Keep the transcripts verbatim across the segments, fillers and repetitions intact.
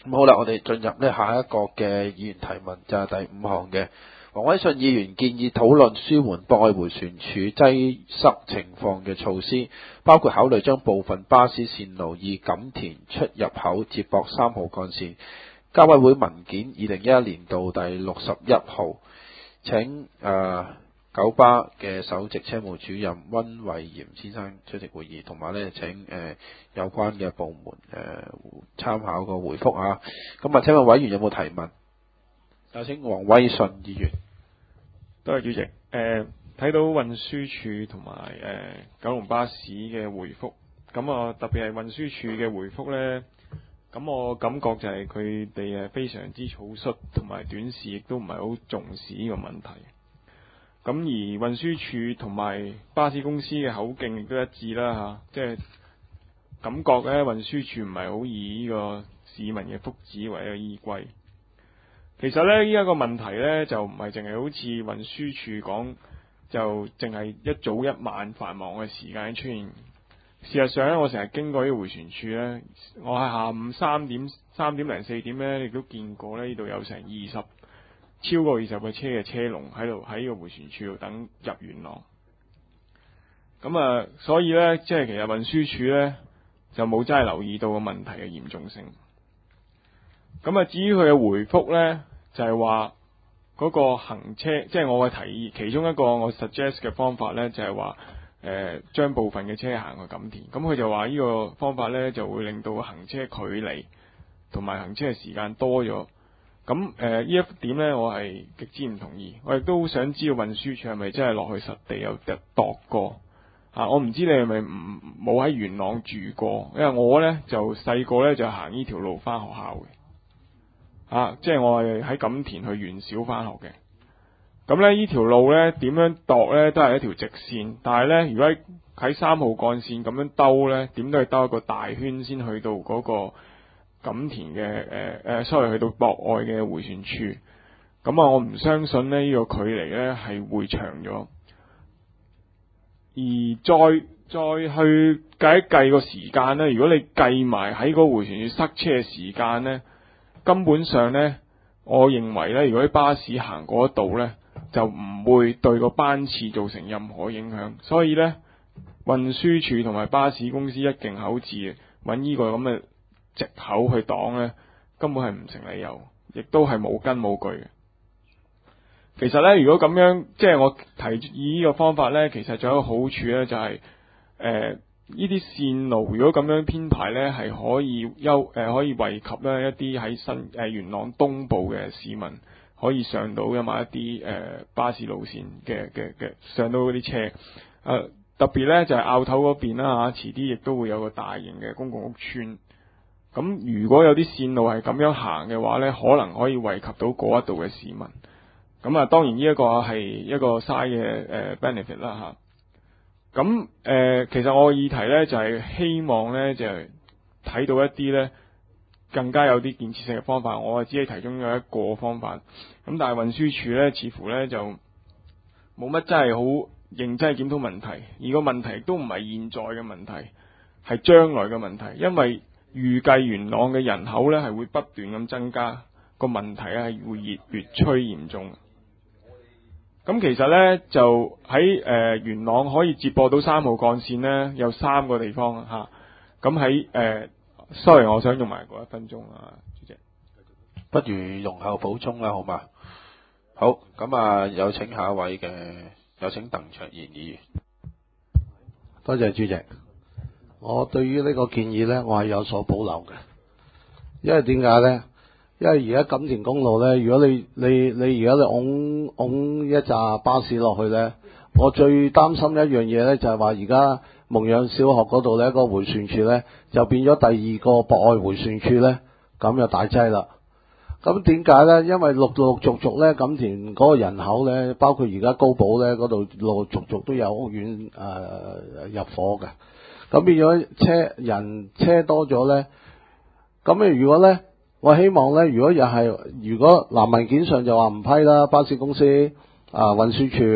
咁好啦，我哋進入呢下一個嘅議員提問，就係、是、第五項嘅。黃偉信議員建議討論舒緩博愛迴旋處擠塞情況嘅措施，包括考慮將部分巴士線路以錦田出入口接駁三號幹線。交委會文件二零一一年度第六十一號，請誒、呃、九巴嘅首席車務主任溫慧賢先生出席會議，同埋呢請誒、呃、有關嘅部門誒、呃、參考個回覆啊。咁啊，請問委員有冇提問？有請黃偉信議員。 多謝主席。誒、呃，睇到運輸署同埋誒九龍巴士嘅回覆，咁啊特別係運輸署嘅回覆呢，咁我感覺就係佢哋係非常之草率同埋短視，亦都唔係好重視呢個問題。咁而運輸署同埋巴士公司嘅口徑亦都一致啦嚇，即、啊、係、就是、感覺呢運輸署唔係好以呢個市民嘅福祉為一個依歸。其實呢，呢、這、一個問題呢，就唔係淨係好似運輸署講，就淨係一早一晚繁忙嘅時間出現。事實上呢，我成日經過呢個迴旋處呢，我喺下午三點、三點零四點呢，亦都見過呢度有成二十超過二十個車嘅車龍喺度喺呢個迴旋處度等入元朗。咁啊，所以呢，即係其實運輸署呢，就冇真係留意到個問題嘅嚴重性。咁啊，至於佢嘅回覆呢，就係話嗰個行車，即係我嘅提議，其中一個我 suggest 嘅方法呢，就係話誒將部分嘅車行去錦田。咁佢就話呢個方法呢，就會令到行車距離同埋行車嘅時間多咗。咁誒呢一點呢，我係極之唔同意。我亦都好想知道運輸署係咪真係落去實地有度過啊？我唔知你係咪唔冇喺元朗住過，因為我呢，就細個呢，就行呢條路返學校嘅。啊，即係我係喺錦田去元小返學嘅。咁咧呢條路咧點樣度咧都係一條直線，但係咧如果喺三號幹線咁樣兜咧，點都係兜一個大圈先去到嗰個錦田嘅誒誒，sorry，去到博愛嘅迴旋處。咁啊，我唔相信呢、呢個距離咧係會長咗，而再再去計一計個時間咧，如果你計埋喺個迴旋處塞車嘅時間咧。根本上呢，我認為呢，如果啲巴士行嗰度呢，就唔會對個班次造成任何影響。所以呢，運輸署同埋巴士公司一勁口字，揾呢個咁嘅藉口去擋呢，根本係唔成理由，亦都係冇根冇據嘅。其實呢，如果咁樣，即係我提以呢個方法呢，其實仲有一個好處呢，就係、是、誒。呃呢啲線路如果咁樣編排呢，係可以優誒、呃、可以惠及呢一啲喺新誒、呃、元朗東部嘅市民可以上到嘅某一啲誒、呃、巴士路線嘅嘅嘅上到嗰啲車誒、呃、特別呢就係、是、坳頭嗰邊啦嚇，遲啲亦都會有個大型嘅公共屋邨。咁如果有啲線路係咁樣行嘅話呢，可能可以惠及到嗰一度嘅市民。咁啊，當然呢一個係一個嘥嘅誒 benefit 啦嚇。咁誒、呃，其實我嘅議題咧就係、是、希望咧就係、是、睇到一啲咧更加有啲建設性嘅方法。我只係提供咗一個方法，咁但係運輸署咧似乎咧就冇乜真係好認真檢討問題，而個問題都唔係現在嘅問題，係將來嘅問題。因為預計元朗嘅人口咧係會不斷咁增加，個問題咧係會越越趨嚴重。咁其實咧就喺誒、呃、元朗可以接駁到三號幹線咧，有三個地方嚇。咁喺誒，sorry，我想用埋嗰一分鐘啊，主席。 不如容後補充啦，好嘛？好，咁啊，有請下一位嘅，有請鄧卓賢議員。 多謝主席。我對於呢個建議咧，我係有所保留嘅，因為點解咧？因為而家錦田公路咧，如果你你你而家你拱拱一紮巴士落去咧，我最擔心一樣嘢咧，就係話而家蒙養小學嗰度咧，個迴旋處咧就變咗第二個博愛迴旋處咧，咁就大劑啦。咁點解咧？因為陸陸續續咧，錦田嗰個人口咧，包括而家高寶咧嗰度陸陸續續都有屋苑誒、呃、入伙嘅，咁變咗車人車多咗咧，咁你如果咧？我希望咧，如果又係，如果嗱文件上就話唔批啦，巴士公司啊運輸署，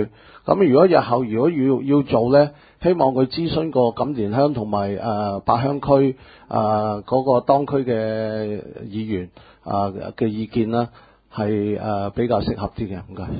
咁如果日後如果要要做咧，希望佢諮詢過錦田鄉同埋誒八鄉區誒嗰個當區嘅議員啊嘅意見啦，係誒比較適合啲嘅。唔該。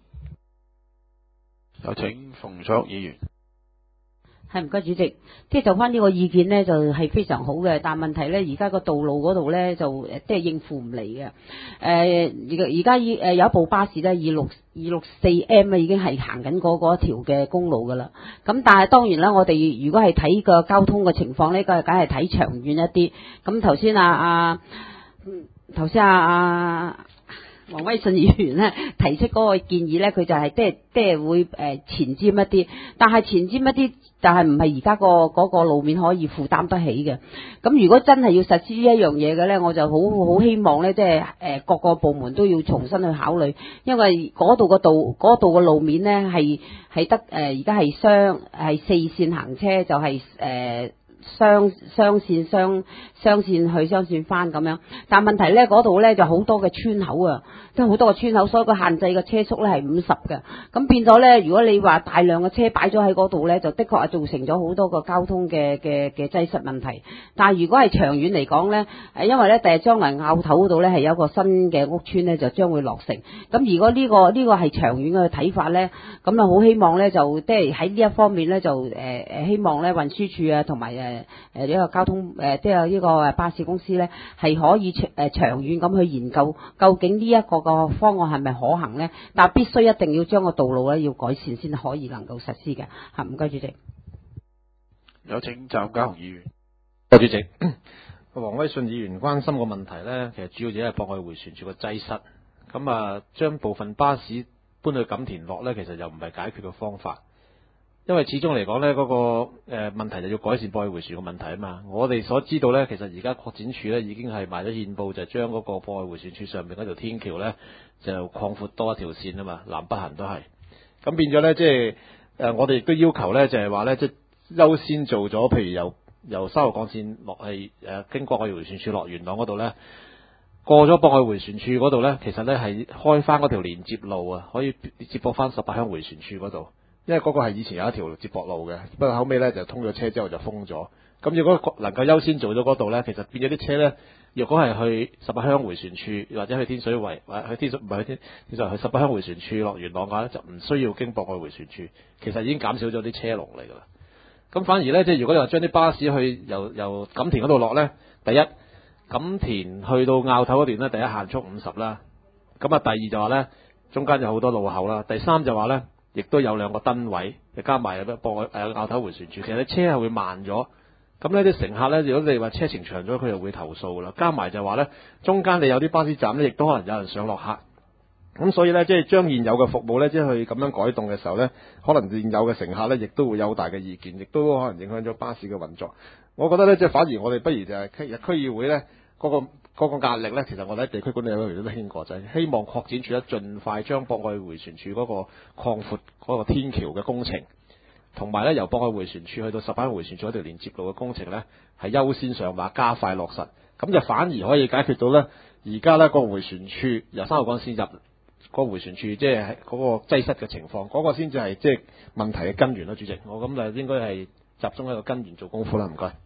有請馮卓議員。 係唔該主席，即係就翻呢個意見呢，就係非常好嘅，但問題呢，而家個道路嗰度呢，就即係應付唔嚟嘅。誒而而家已誒有一部巴士呢，二六二六四 M 啊，已經係行緊嗰嗰一條嘅公路噶啦。咁但係當然啦，我哋如果係睇個交通嘅情況呢，梗係梗係睇長遠一啲。咁頭先啊啊，頭先啊啊。黃威信議員咧提出嗰個建議咧，佢就係即係即係會誒前瞻一啲，但係前瞻一啲，但係唔係而家個嗰個路面可以負擔得起嘅。咁如果真係要實施呢一樣嘢嘅咧，我就好好希望咧，即係誒各個部門都要重新去考慮，因為嗰度個道嗰度個路面咧係係得誒而家係雙係四線行車，就係、是、誒。呃雙雙線雙雙線去雙線翻咁樣，但問題咧嗰度咧就好多嘅村口啊，即係好多個村口，所以個限制嘅車速咧係五十嘅，咁變咗咧，如果你話大量嘅車擺咗喺嗰度咧，就的確係造成咗好多個交通嘅嘅嘅擠塞問題。但係如果係長遠嚟講咧，誒因為咧第日將來坳頭嗰度咧係有個新嘅屋村咧就將會落成，咁如果呢個呢個係長遠嘅睇法咧，咁啊好希望咧就即係喺呢一方面咧就誒誒希望咧運輸署啊同埋誒。誒誒呢個交通誒即係呢個誒巴士公司咧，係可以長誒長遠咁去研究，究竟呢一個個方案係咪可行咧？但係必須一定要將個道路咧要改善先可以能夠實施嘅。嚇，唔該主席。 有請湛家雄議員。 多謝主席。黃威信議員關心個問題咧，其實主要就係博愛迴旋處個擠塞。咁啊，將部分巴士搬去錦田落咧，其實又唔係解決嘅方法。因為始終嚟講呢，嗰、那個誒、呃、問題就要改善博愛迴旋個問題啊嘛。我哋所知道呢，其實而家擴展處呢已經係賣咗憲報，就將嗰個博愛迴旋處上面嗰條天橋呢就擴闊多一條線啊嘛，南北行都係。咁變咗呢，即係誒我哋亦都要求呢，就係、是、話呢，即係優先做咗，譬如由由三號幹線落去誒經博愛迴旋處落元朗嗰度呢，過咗博愛迴旋處嗰度呢，其實呢係開翻嗰條連接路啊，可以接駁翻十八鄉迴旋處嗰度。因為嗰個係以前有一條接駁路嘅，不過後尾咧就通咗車之後就封咗。咁如果能夠優先做咗嗰度咧，其實變咗啲車咧，若果係去十八鄉迴旋處或者去天水圍，或者去天水唔係去天，其實去十八鄉迴旋處落元朗嘅話咧，就唔需要經博愛迴旋處，其實已經減少咗啲車龍嚟㗎啦。咁反而咧，即係如果你話將啲巴士去由由錦田嗰度落咧，第一錦田去到坳頭嗰段咧，第一限速五十啦。咁啊，第二就話咧，中間有好多路口啦。第三就話咧。亦都有兩個燈位，加埋有咩博愛誒坳頭迴旋處，其實啲車係會慢咗。咁呢啲乘客咧，如果你話車程長咗，佢就會投訴啦。加埋就話咧，中間你有啲巴士站咧，亦都可能有人上落客。咁所以咧，即係將現有嘅服務咧，即係去咁樣改動嘅時候咧，可能現有嘅乘客咧，亦都會有好大嘅意見，亦都可能影響咗巴士嘅運作。我覺得咧，即係反而我哋不如就係區區議會咧嗰個。嗰個壓力咧，其實我哋喺地區管理委員會都傾過，就係、是、希望擴展處咧盡快將博愛迴旋處嗰個擴闊嗰個天橋嘅工程，同埋咧由博愛迴旋處去到十八鄉迴旋處嗰條連接路嘅工程咧，係優先上馬，加快落實，咁就反而可以解決到咧而家咧個迴旋處由三號幹線入個迴旋處，即係嗰個擠塞嘅情況，嗰、那個先至係即係問題嘅根源咯。主席，我咁就應該係集中喺個根源做功夫啦。唔該。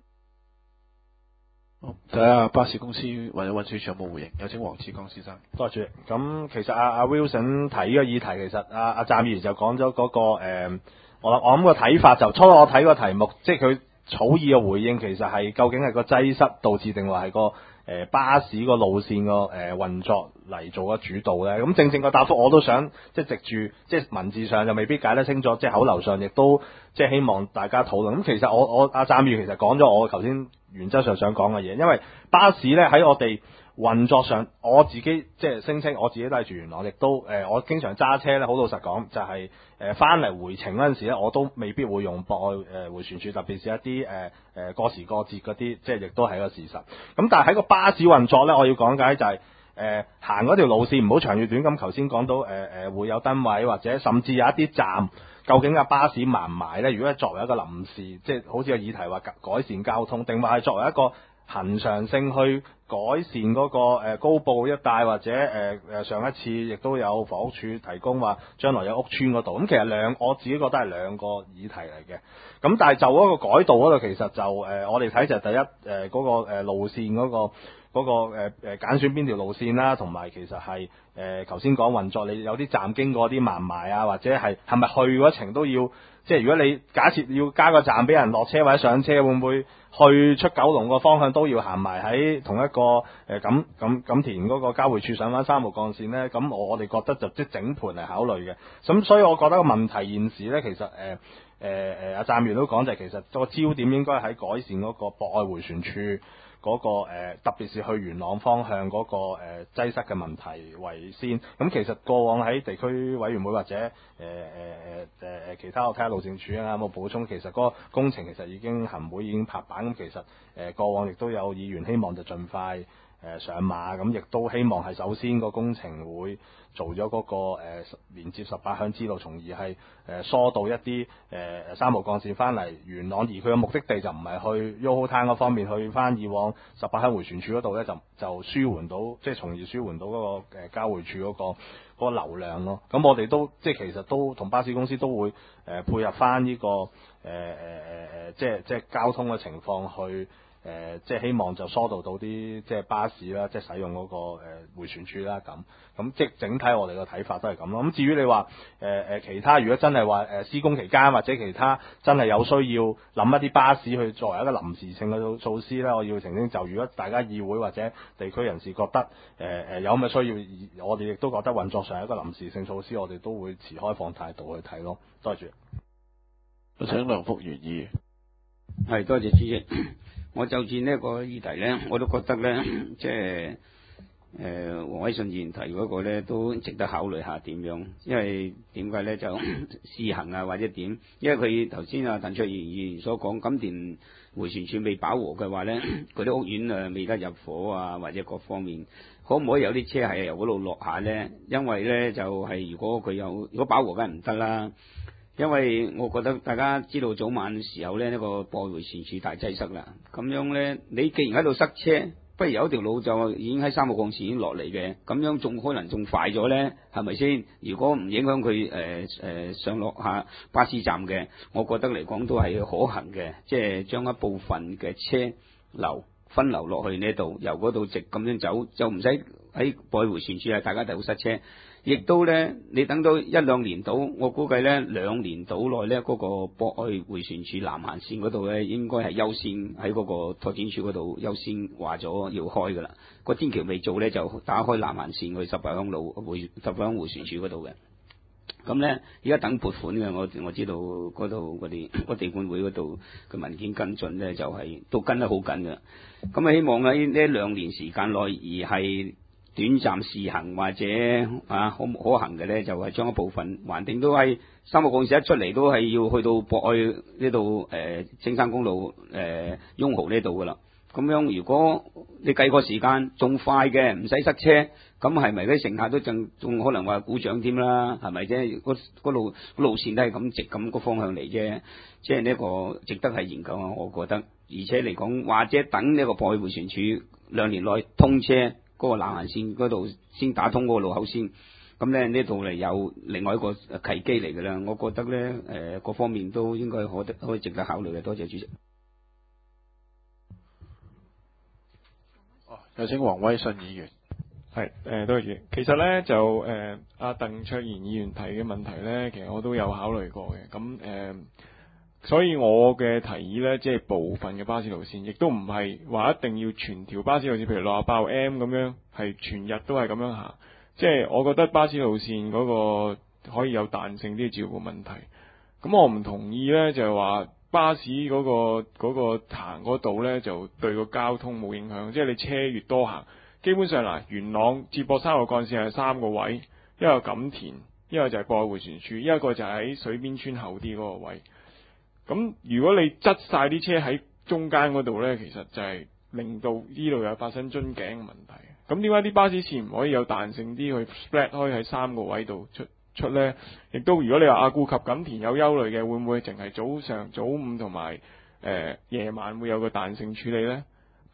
睇下巴士公司或者運輸署有冇回應？有請黃志剛先生。 多謝。咁其實阿阿 Wilson 提呢個議題，其實阿阿湛議員就講咗嗰個誒、呃，我我諗個睇法就初初我睇個題目，即係佢草擬嘅回應，其實係究竟係個擠塞導致定話係個誒、呃、巴士個路線個誒運作嚟做個主導咧？咁正正個答覆我都想即係藉住即係文字上就未必解得清楚，即係口頭上亦都即係希望大家討論。咁其實我我阿湛議員其實講咗我頭先原則上想講嘅嘢，因為巴士咧喺我哋運作上，我自己即係聲稱我自己都係住元朗，亦都誒、呃、我經常揸車咧，好老實講就係誒翻嚟回程嗰陣時咧，我都未必會用博愛誒迴旋處，特別是一啲誒誒過時過節嗰啲，即係亦都係一個事實。咁但係喺個巴士運作咧，我要講解就係、是。誒、呃、行嗰條路線唔好長與短咁，頭先講到誒誒、呃、會有燈位，或者甚至有一啲站，究竟架巴士埋唔埋咧？如果係作為一個臨時，即係好似個議題話改善交通，定話係作為一個恒常性去改善嗰個誒高埗一帶，或者誒誒上一次亦都有房屋署提供話將來有屋邨嗰度。咁其實兩我自己覺得係兩個議題嚟嘅。咁但係就嗰個改道嗰度，其實就誒、呃、我哋睇就係第一誒嗰、嗰個、呃、路線嗰、嗰個。嗰、那個誒誒揀選邊條路線啦，同埋其實係誒頭先講運作，你有啲站經過啲埋唔埋啊，或者係係咪去嗰程都要，即係如果你假設要加個站俾人落車或者上車，會唔會去出九龍個方向都要行埋喺同一個誒錦錦錦田嗰個交匯處上翻三號幹線呢？咁我哋覺得就即係整盤嚟考慮嘅。咁所以我覺得個問題現時呢，其實誒誒誒阿站員都講就係其實個焦點應該喺改善嗰個博愛迴旋處。嗰、那個、呃、特別是去元朗方向嗰、那個誒、呃、擠塞嘅問題為先。咁其實過往喺地區委員會或者誒誒誒誒其他我睇下路政署啊，有冇補充？其實嗰個工程其實已經行會已經拍板。咁其實誒、呃、過往亦都有議員希望就盡快誒、呃、上馬，咁亦都希望係首先個工程會做咗嗰、那個誒、呃、連接十八鄉支路，從而係誒、呃、疏導一啲誒誒三號幹線翻嚟元朗，而佢嘅目的地就唔係去 Yoho Town 嗰方面，去翻以往十八鄉迴旋處嗰度咧，就就舒緩到，即係從而舒緩到嗰、那個誒、呃、交匯處嗰、那個嗰、那個流量咯。咁我哋都即係其實都同巴士公司都會誒、呃、配合翻呢、這個誒誒誒誒，即係即係交通嘅情況去。誒、呃，即係希望就疏導到啲即係巴士啦，即係使用嗰、那個誒迴旋處啦，咁咁即係整體我哋嘅睇法都係咁咯。咁至於你話誒誒其他，如果真係話誒施工期間或者其他真係有需要諗一啲巴士去作為一個臨時性嘅措施咧，我要澄清就，如果大家議會或者地區人士覺得誒誒、呃、有咁嘅需要，我哋亦都覺得運作上係一個臨時性措施，我哋都會持開放態度去睇咯。多謝。 我請梁福元議員。 係，多謝主席。我就住呢個議題咧，我都覺得咧，即係誒黃偉信議員提嗰個咧，都值得考慮下點樣。因為點解咧就試行啊，或者點？因為佢頭先啊鄧卓賢議員所講，錦田迴旋處未飽和嘅話咧，嗰啲屋苑啊未得入伙啊，或者各方面，可唔可以有啲車係由嗰度落下咧？因為咧就係、是、如果佢有如果飽和梗係唔得啦。因為我覺得大家知道早晚時候咧，呢、這個博愛迴旋處大擠塞啦。咁樣咧，你既然喺度塞車，不如有一條路就已經喺三號幹線已經落嚟嘅，咁樣仲可能仲快咗咧，係咪先？如果唔影響佢誒誒上落下巴士站嘅，我覺得嚟講都係可行嘅，即係將一部分嘅車流分流落去呢度，由嗰度直咁樣走，就唔使喺博愛迴旋處啊，大家就好塞車。亦都咧，你等到一兩年到，我估計咧兩年到內咧，嗰、那個博愛迴旋處南環線嗰度咧，應該係優先喺嗰個拓展處嗰度優先話咗要開噶啦。個天橋未做咧，就打開南環線去十八鄉路迴十八鄉迴旋處嗰度嘅。咁咧，而家等撥款嘅，我我知道嗰度嗰啲個地管會嗰度嘅文件跟進咧，就係、是、都跟得好緊嘅。咁啊，希望喺呢兩年時間內而係短暫試行或者啊可可行嘅咧，就係、是、將一部分橫掂都係三號幹線一出嚟都係要去到博愛呢度誒青山公路誒雍豪呢度噶啦。咁樣如果你計個時間仲快嘅，唔使塞車，咁係咪啲乘客都仲仲可能話鼓掌添啦？係咪啫？嗰路路線都係咁直咁個方向嚟啫，即係呢個值得係研究啊！我覺得，而且嚟講或者等呢個博愛迴旋處兩年內通車嗰、那個南環線嗰度先打通嗰個路口先，咁咧呢度嚟有另外一個契機嚟㗎啦。我覺得咧誒、呃、各方面都應該可得可以值得考慮嘅。多謝主席。 有請黃偉信議員。 係誒，多謝主席。其實咧就誒阿鄧卓賢議員提嘅問題咧，其實我都有考慮過嘅。咁誒、呃，所以我嘅提議咧，即係部分嘅巴士路線，亦都唔係話一定要全條巴士路線，譬如六十八號 M 咁樣，係全日都係咁樣行。即係我覺得巴士路線嗰個可以有彈性啲照顧問題。咁我唔同意咧，就係話巴士嗰個嗰個行嗰度咧，就對個交通冇影響。即係你車越多行，基本上嗱，元朗接駁三號幹線係三個位，一個錦田，一個就係博愛迴旋處，一個就係喺水邊村後啲嗰個位。咁如果你擠晒啲車喺中間嗰度咧，其實就係令到呢度有發生樽頸嘅問題。咁點解啲巴士線唔可以有彈性啲去 spread 開喺三個位度出出咧？亦都如果你話阿顧及錦田有憂慮嘅，會唔會淨係早上、早午同埋誒夜晚會有個彈性處理咧？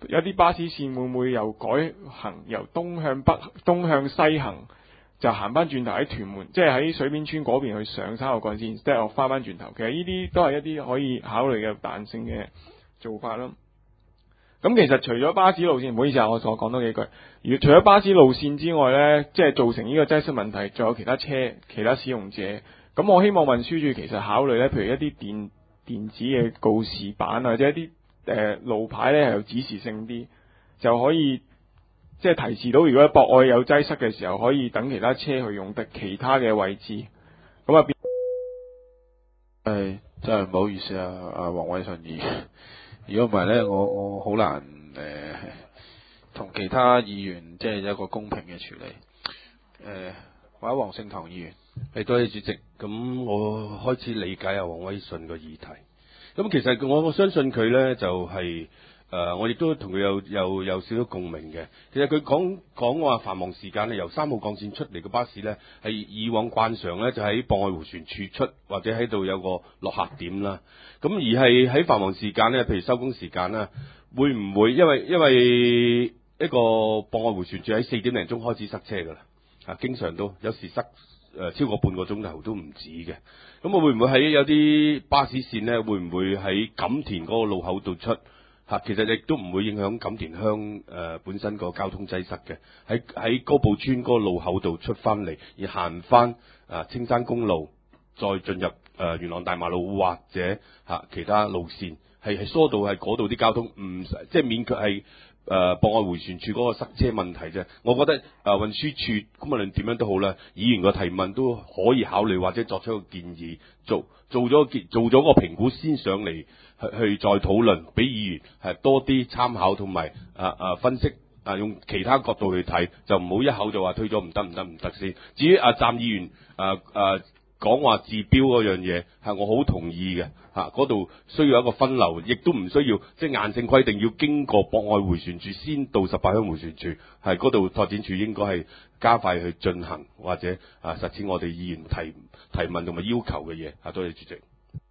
有啲巴士線會唔會又改行由東向北、東向西行，就行翻轉頭喺屯門，即係喺水邊村嗰邊去上沙頭幹線，即係我翻翻轉頭。其實呢啲都係一啲可以考慮嘅彈性嘅做法啦。咁其實除咗巴士路線，唔好意思啊，我再講多幾句。如除咗巴士路線之外呢，即係造成呢個擠塞問題，仲有其他車、其他使用者。咁我希望運輸署其實考慮呢，譬如一啲電電子嘅告示板或者一啲誒、呃、路牌呢，係有指示性啲，就可以即係提示到，如果喺博愛有擠塞嘅時候，可以等其他車去用得其他嘅位置。咁啊變誒真係唔好意思啊，阿黃偉信議員。如果唔係咧，我我好難誒同、呃、其他議員即係一個公平嘅處理。誒、呃，或者黃聖堂議員， 係多謝主席。咁我開始理解阿黃偉信個議題。咁其實我我相信佢咧就係、是、誒、呃，我亦都同佢有有有少少共鳴嘅。其實佢講講話繁忙時間咧，由三號幹線出嚟嘅巴士咧，係以往慣常咧就喺博愛迴旋處出，或者喺度有個落客點啦。咁而係喺繁忙時間咧，譬如收工時間啦，會唔會因為因為一個博愛迴旋處喺四點零鐘開始塞車㗎啦，啊，經常都有時塞誒、呃、超過半個鐘頭都唔止嘅。咁我會唔會喺有啲巴士線咧，會唔會喺錦田嗰個路口度出？嚇、啊，其實亦都唔會影響錦田鄉誒、呃、本身個交通擠塞嘅。喺喺高埔村嗰個路口度出翻嚟，而行翻啊青山公路，再進入誒、呃、元朗大馬路或者嚇、啊、其他路線，係係疏導係嗰度啲交通，唔即係勉強係誒博愛迴旋處嗰個塞車問題啫。我覺得誒、呃、運輸處咁無論點樣都好啦，議員個提問都可以考慮或者作出一個建議，做做咗結做咗個評估先上嚟去去再討論，俾議員係多啲參考同埋啊啊分析啊，用其他角度去睇，就唔好一口就話推咗唔得唔得唔得先。至於阿湛議員誒誒講話治標嗰樣嘢，係我好同意嘅嚇，嗰、啊、度需要一個分流，亦都唔需要即係硬性規定要經過博愛迴旋處先到十八鄉迴旋處，係嗰度拓展處應該係加快去進行或者啊實踐我哋議員提提問同埋要求嘅嘢。啊，多謝主席。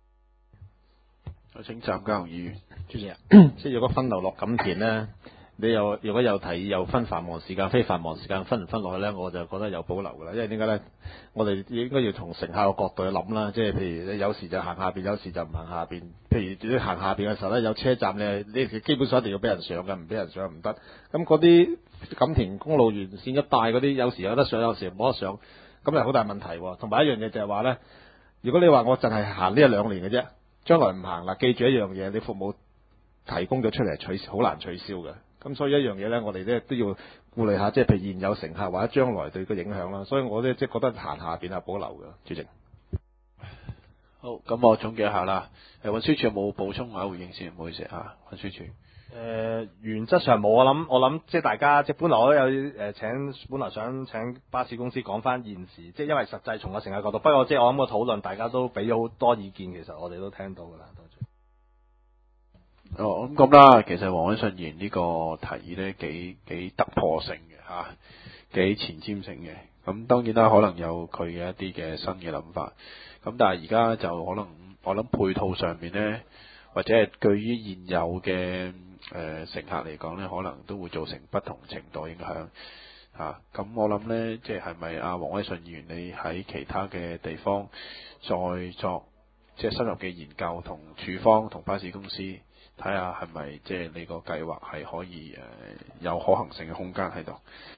我請湛家雄議員。 主席啊，即係如果分流落錦田咧，你又如果有提又分繁忙時間、非繁忙時間分唔分落去咧，我就覺得有保留㗎啦。因為點解咧？我哋應該要從乘客嘅角度去諗啦。即係譬如你有時就行下邊，有時就唔行下邊。譬如你行下邊嘅時候咧，有車站咧，你基本上一定要俾人上嘅，唔俾人上唔得。咁嗰啲錦田公路沿線一帶嗰啲，有時有得上，有時冇得上，咁係好大問題喎。同埋一樣嘢就係話咧，如果你話我淨係行呢一兩年嘅啫，將來唔行啦，記住一樣嘢，你服務提供咗出嚟取好難取消嘅。咁所以一樣嘢咧，我哋咧都要顧慮下，即係譬如現有乘客或者將來對個影響啦。所以我咧即係覺得行下邊係保留嘅，主席。 好，咁我總結一下啦。誒，運輸署有冇補充或者回應先？唔好意思嚇，運輸署。 誒、呃、原則上冇，我諗我諗即係大家即係本來我都有誒、呃、請，本來想請巴士公司講翻現時，即係因為實際從個乘客角度。不過即係我諗個討論，大家都俾咗好多意見，其實我哋都聽到㗎啦。多謝。 哦，咁咁啦，其實黃偉信議員呢個提議咧幾幾突破性嘅嚇，幾前瞻性嘅。咁當然啦，可能有佢嘅一啲嘅新嘅諗法。咁但係而家就可能我諗配套上面咧，或者係對於現有嘅誒、呃、乘客嚟講咧，可能都會造成不同程度影響嚇。咁、啊、我諗咧，即係係咪阿黃偉信議員你喺其他嘅地方再作即係深入嘅研究，同處方同巴士公司睇下係咪即係你個計劃係可以誒、呃、有可行性嘅空間喺度。